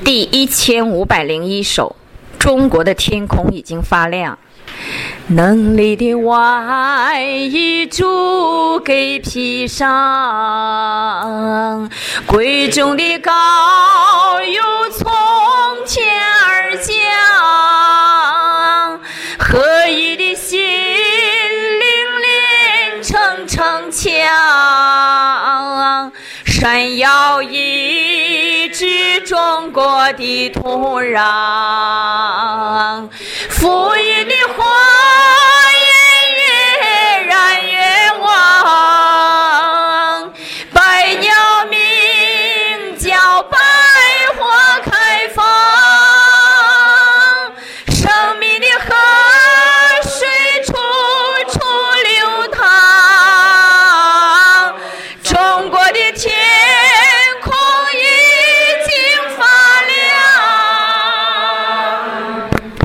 第1501首，中国的天空已经发亮。能力的外衣主给披上，贵重的膏油从天而降，合一的心灵连成城墙，闪耀一指中国的土壤，福音